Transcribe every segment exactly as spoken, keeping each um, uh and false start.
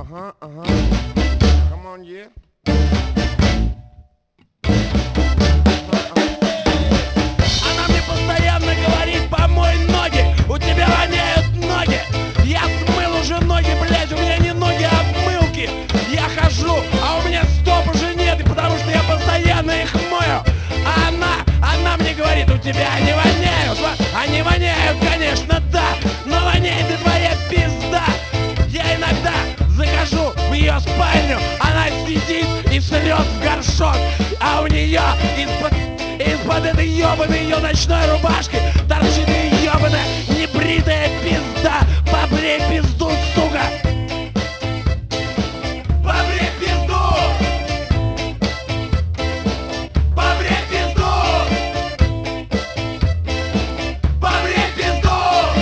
Ага, ага. Come on, yeah. Она мне постоянно говорит: помой ноги, у тебя воняют ноги. Я смыл уже ноги, блядь, у меня не ноги, а обмылки. Я хожу, а у меня стоп уже нет, и потому что я постоянно их мою. А она, она мне говорит: у тебя они воняют. Они воняют, конечно, да, но воняет и твоя пизда. Я иногда захожу в ее спальню, она сидит и срет в горшок, а у нее из-под из-под этой ебаной ее ночной рубашки торчит ее ебаная небритая пизда. Побрей пизду, сука! Побрей пизду! Побрей пизду! Побрей пизду!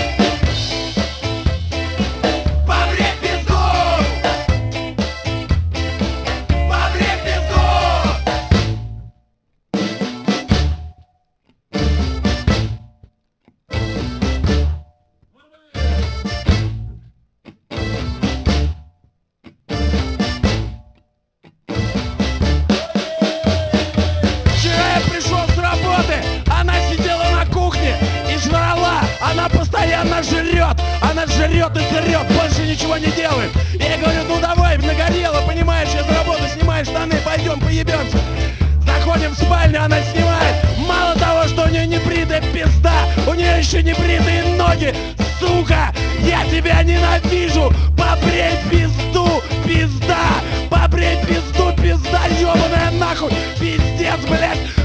Побрей пизду! Побрей пизду! Вчера я пришел с работы, она сидела на кухне и жрала. Она постоянно жрет, она жрет и жрет, больше ничего не делает. Я ей говорю: ну давай, нагорело, понимаешь, я с работы снимаю штаны, пойдем поебемся. Заходим в спальню, она снимает. Мало того, что у нее небритая пизда, у нее еще небритые ноги. Сука, я тебя ненавижу! Побрей пизду, пизда! Побрей пизду, пизда, ебаная нахуй! Пиздец, блядь!